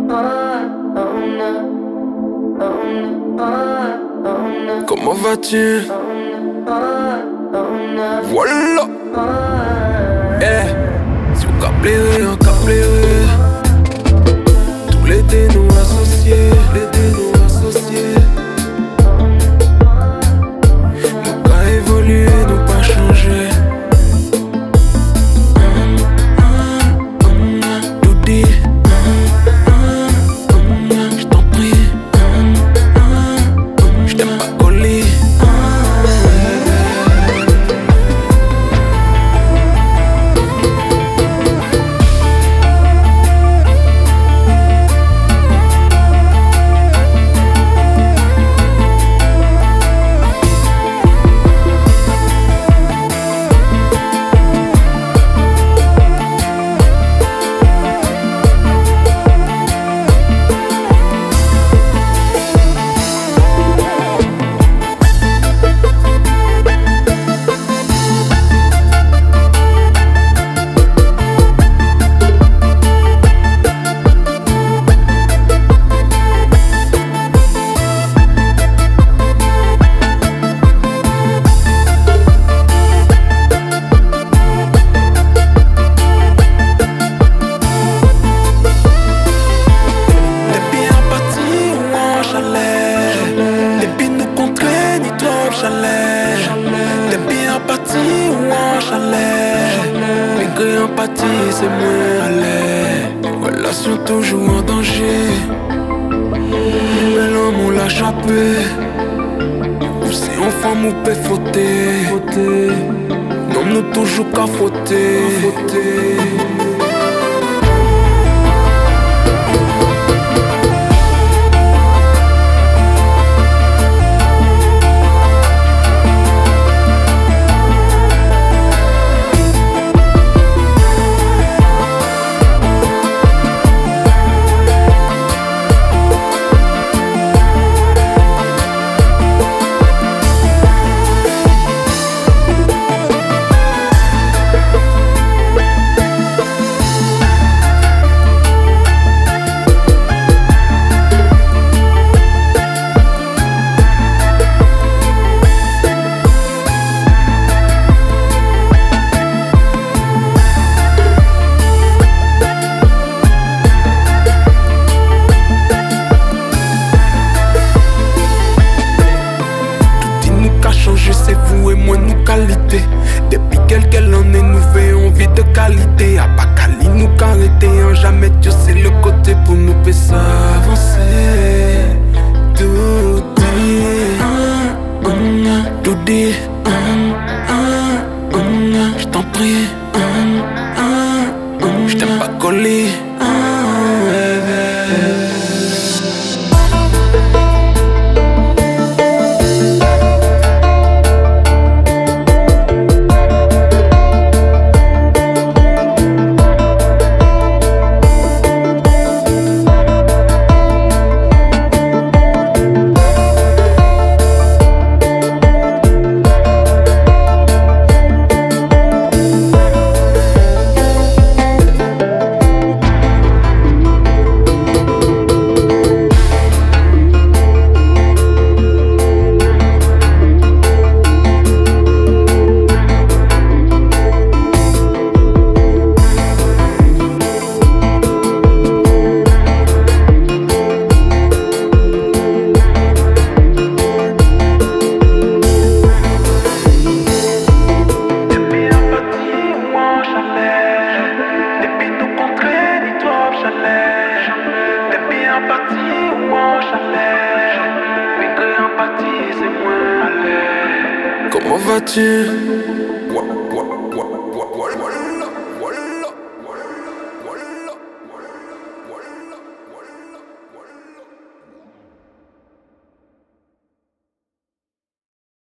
Comment vas-tu? Voilà. Eh, si on caplerait, on caplerait. Tous les dés nous associés, les dés nous associés. Nous pas évoluer, nous pas changer. Tout dit, je t'en prie. Je t'aime pas coller. T'es bien parti ou en chalet? Malgré empathie, c'est moins à l'aise. Relation toujours en danger. Mais l'homme on l'a échappé. Ou si on femme ou peut fauter. Non, nous toujours qu'à fauter. C'est vous et moi nous qualité. Depuis quelques années nous veillons envie de qualité. A pas Cali nous carréter en jamais. Dieu c'est le côté pour nous faire avancer. Tout dit, je t'en prie. Je t'aime pas coller. Comment vas-tu?